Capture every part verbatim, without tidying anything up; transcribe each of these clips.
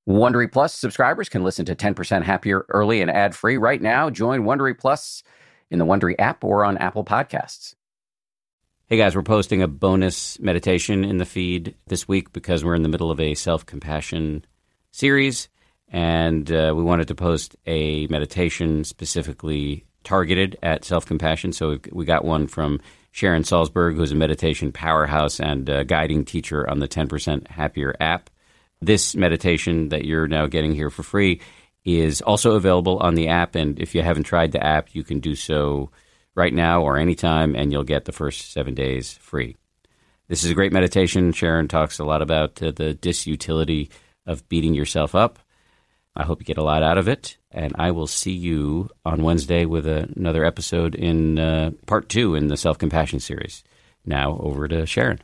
Wondery Plus subscribers can listen to ten percent Happier early and ad-free right now. Join Wondery Plus in the Wondery app or on Apple Podcasts. Hey guys, we're posting a bonus meditation in the feed this week because we're in the middle of a self-compassion series, and uh, we wanted to post a meditation specifically targeted at self-compassion. So we got one from Sharon Salzberg, who's a meditation powerhouse and a guiding teacher on the ten percent Happier app. This meditation that you're now getting here for free is also available on the app, and if you haven't tried the app, you can do so right now or anytime, and you'll get the first seven days free. This is a great meditation. Sharon talks a lot about uh, the disutility of beating yourself up. I hope you get a lot out of it, and I will see you on Wednesday with a, another episode in uh, part two in the Self-Compassion series. Now over to Sharon.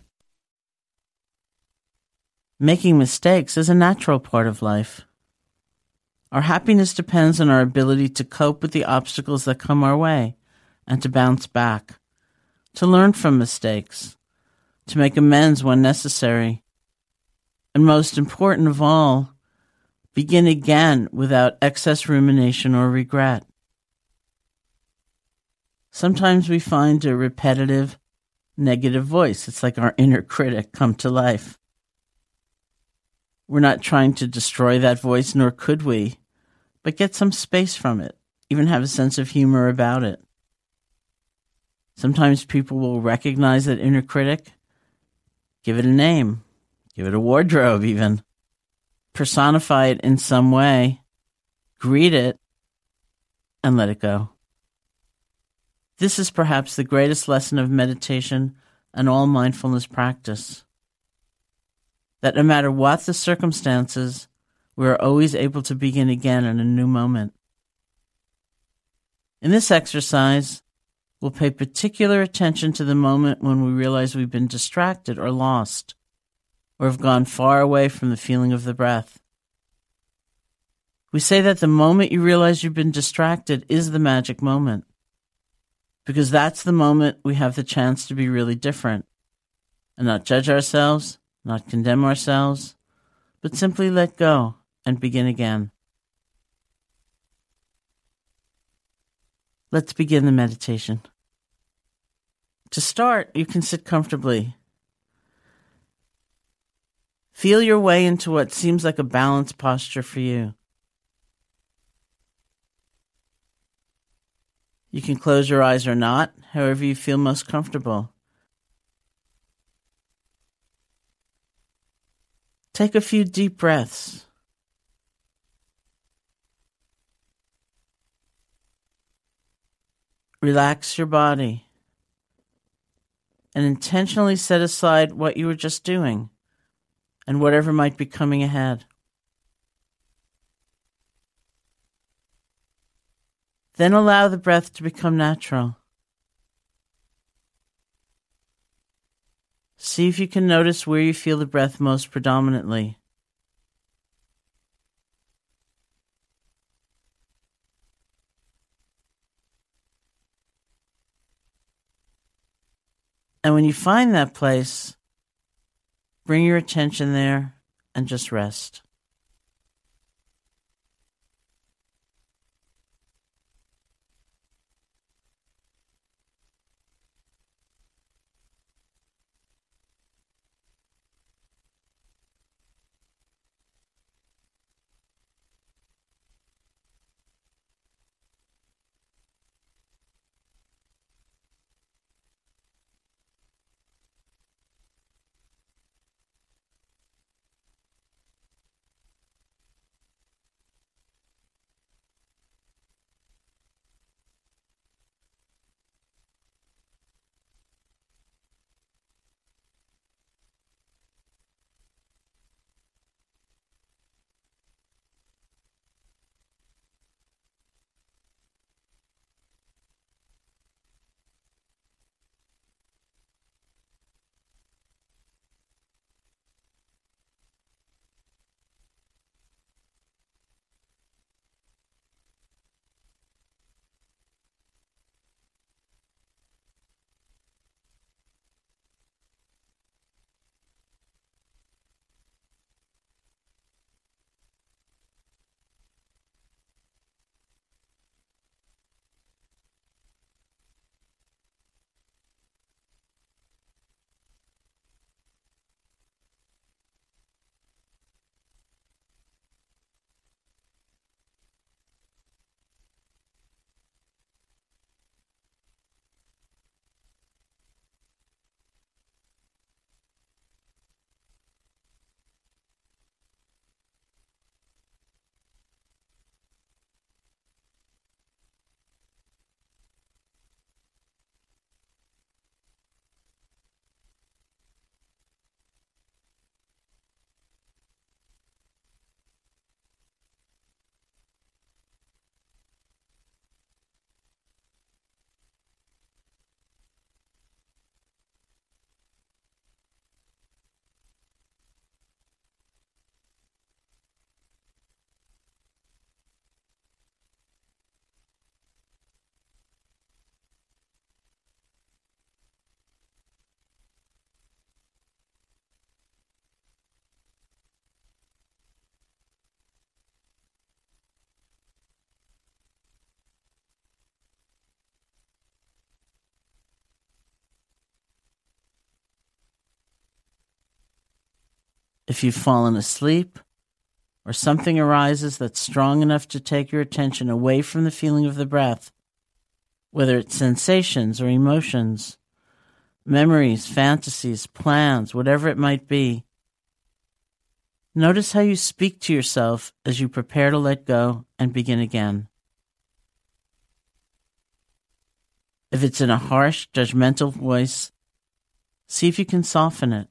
Making mistakes is a natural part of life. Our happiness depends on our ability to cope with the obstacles that come our way and to bounce back, to learn from mistakes, to make amends when necessary, and most important of all, begin again without excess rumination or regret. Sometimes we find a repetitive, negative voice. It's like our inner critic come to life. We're not trying to destroy that voice, nor could we, but get some space from it, even have a sense of humor about it. Sometimes people will recognize that inner critic, give it a name, give it a wardrobe even, personify it in some way, greet it, and let it go. This is perhaps the greatest lesson of meditation and all mindfulness practice. That no matter what the circumstances, we are always able to begin again in a new moment. In this exercise, we'll pay particular attention to the moment when we realize we've been distracted or lost, or have gone far away from the feeling of the breath. We say that the moment you realize you've been distracted is the magic moment, because that's the moment we have the chance to be really different and not judge ourselves, not condemn ourselves, but simply let go and begin again. Let's begin the meditation. To start, you can sit comfortably. Feel your way into what seems like a balanced posture for you. You can close your eyes or not, however you feel most comfortable. Take a few deep breaths. Relax your body and intentionally set aside what you were just doing and whatever might be coming ahead. Then allow the breath to become natural. See if you can notice where you feel the breath most predominantly. And when you find that place, bring your attention there and just rest. If you've fallen asleep, or something arises that's strong enough to take your attention away from the feeling of the breath, whether it's sensations or emotions, memories, fantasies, plans, whatever it might be, notice how you speak to yourself as you prepare to let go and begin again. If it's in a harsh, judgmental voice, see if you can soften it.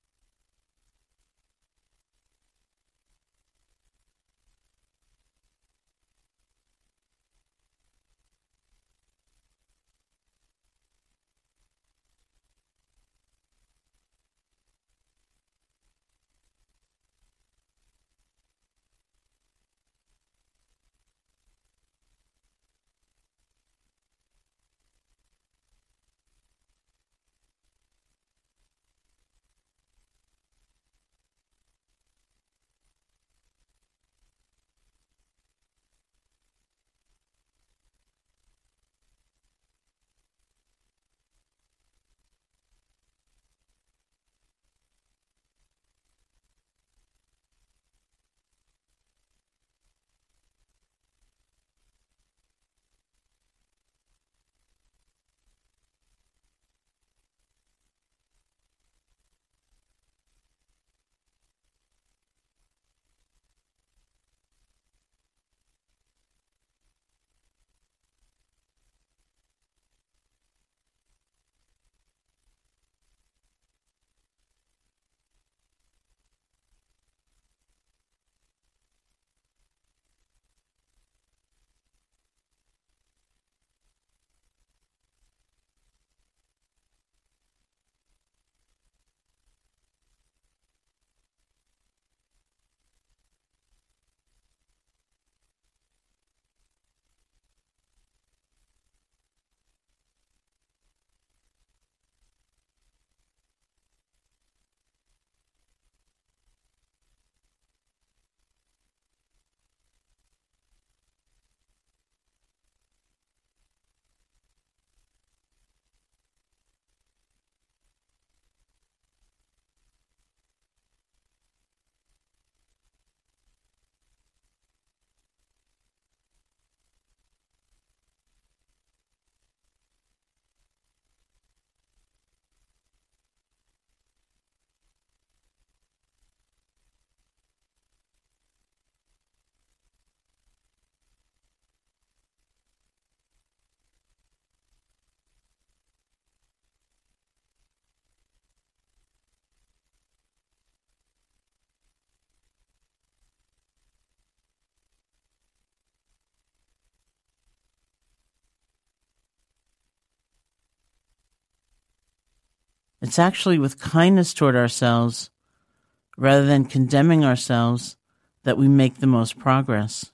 It's actually with kindness toward ourselves, rather than condemning ourselves, that we make the most progress.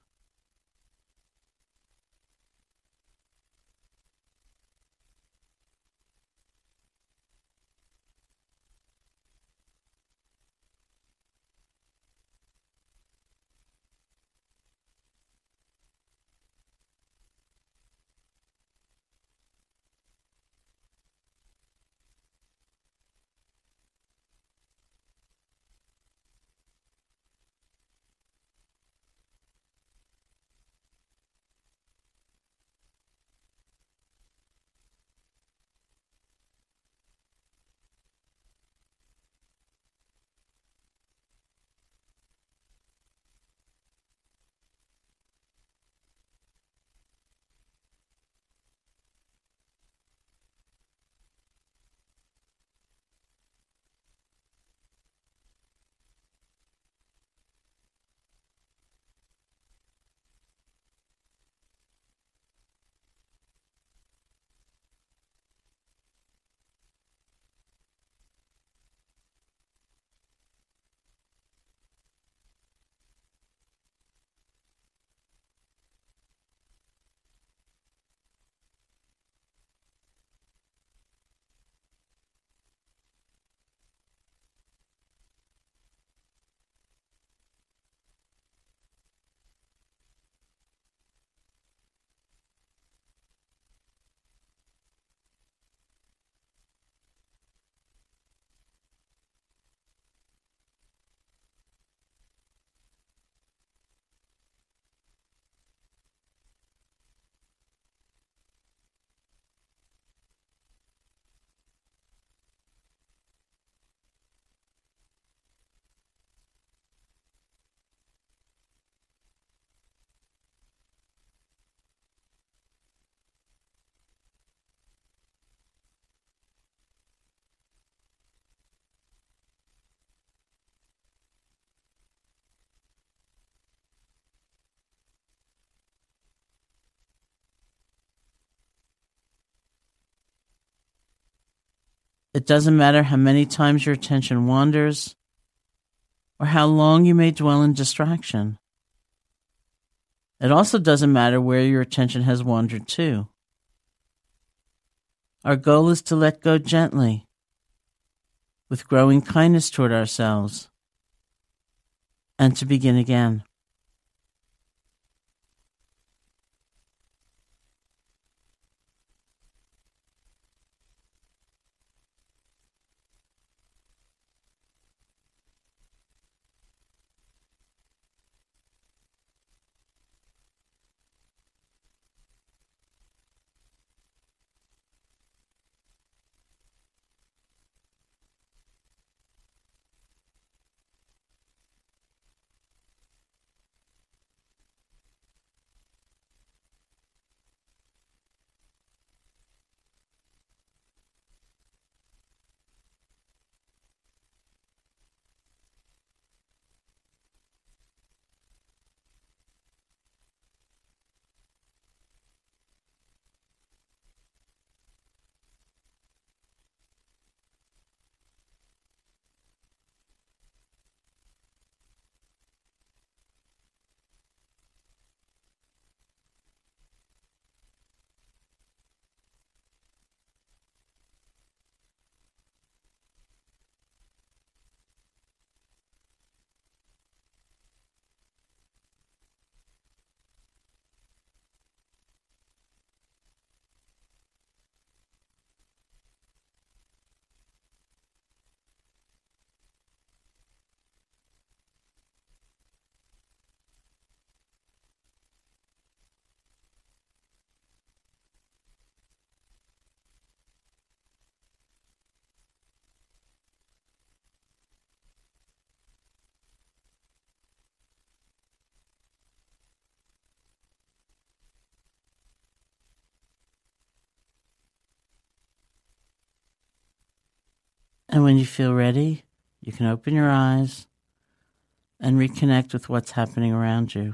It doesn't matter how many times your attention wanders or how long you may dwell in distraction. It also doesn't matter where your attention has wandered to. Our goal is to let go gently, with growing kindness toward ourselves, and to begin again. And when you feel ready, you can open your eyes and reconnect with what's happening around you.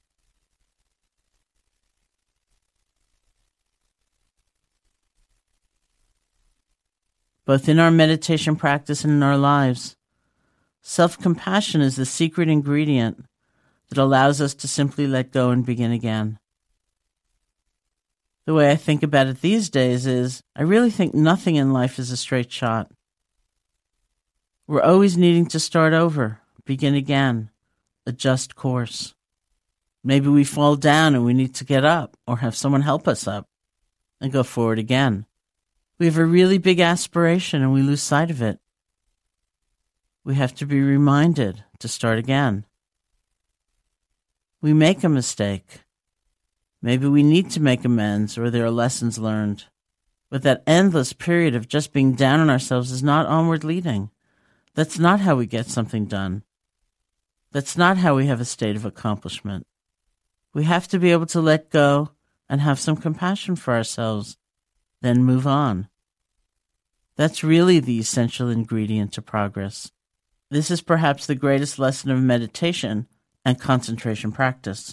Both in our meditation practice and in our lives, self-compassion is the secret ingredient that allows us to simply let go and begin again. The way I think about it these days is, I really think nothing in life is a straight shot. We're always needing to start over, begin again, adjust course. Maybe we fall down and we need to get up or have someone help us up and go forward again. We have a really big aspiration and we lose sight of it. We have to be reminded to start again. We make a mistake. Maybe we need to make amends or there are lessons learned. But that endless period of just being down on ourselves is not onward leading. That's not how we get something done. That's not how we have a state of accomplishment. We have to be able to let go and have some compassion for ourselves, then move on. That's really the essential ingredient to progress. This is perhaps the greatest lesson of meditation and concentration practice.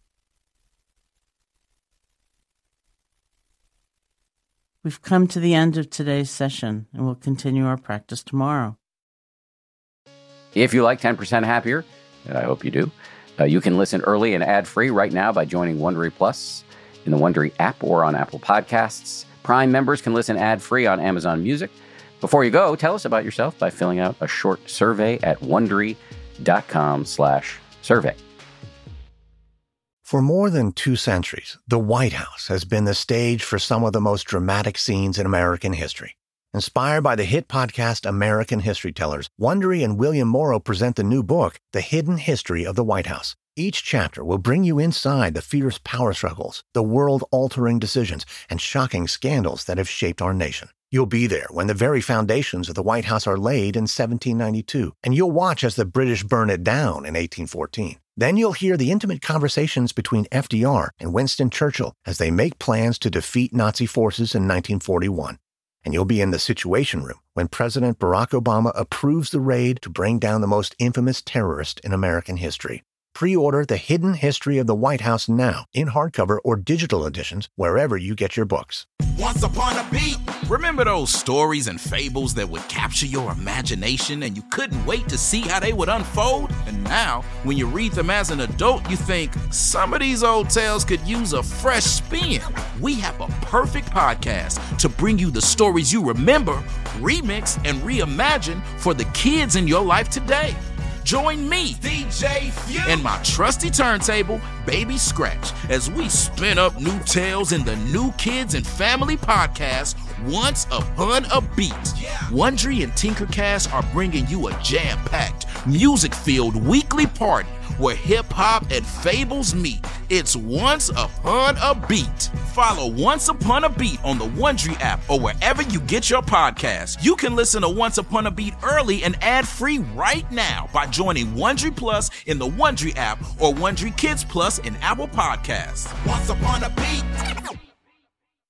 We've come to the end of today's session, and we'll continue our practice tomorrow. If you like ten percent Happier, and I hope you do, uh, you can listen early and ad-free right now by joining Wondery Plus in the Wondery app or on Apple Podcasts. Prime members can listen ad-free on Amazon Music. Before you go, tell us about yourself by filling out a short survey at Wondery.com slash survey. For more than two centuries, the White House has been the stage for some of the most dramatic scenes in American history. Inspired by the hit podcast American History Tellers, Wondery and William Morrow present the new book, The Hidden History of the White House. Each chapter will bring you inside the fierce power struggles, the world-altering decisions, and shocking scandals that have shaped our nation. You'll be there when the very foundations of the White House are laid in seventeen ninety-two, and you'll watch as the British burn it down in eighteen fourteen. Then you'll hear the intimate conversations between F D R and Winston Churchill as they make plans to defeat Nazi forces in nineteen forty-one. And you'll be in the Situation Room when President Barack Obama approves the raid to bring down the most infamous terrorist in American history. Pre-order The Hidden History of the White House now in hardcover or digital editions wherever you get your books. Once upon a beat. Remember those stories and fables that would capture your imagination and you couldn't wait to see how they would unfold? And now, when you read them as an adult, you think, some of these old tales could use a fresh spin. We have a perfect podcast to bring you the stories you remember, remix, and reimagine for the kids in your life today. Join me, D J Few, and my trusty turntable, Baby Scratch, as we spin up new tales in the New Kids and Family podcast, Once Upon a Beat. Yeah. Wondry and Tinkercast are bringing you a jam-packed, music-filled weekly party where hip-hop and fables meet. It's Once Upon a Beat. Follow Once Upon a Beat on the Wondry app or wherever you get your podcasts. You can listen to Once Upon a Beat early and ad-free right now by joining Wondry Plus in the Wondry app or Wondry Kids Plus in Apple Podcasts. Once Upon a Beat.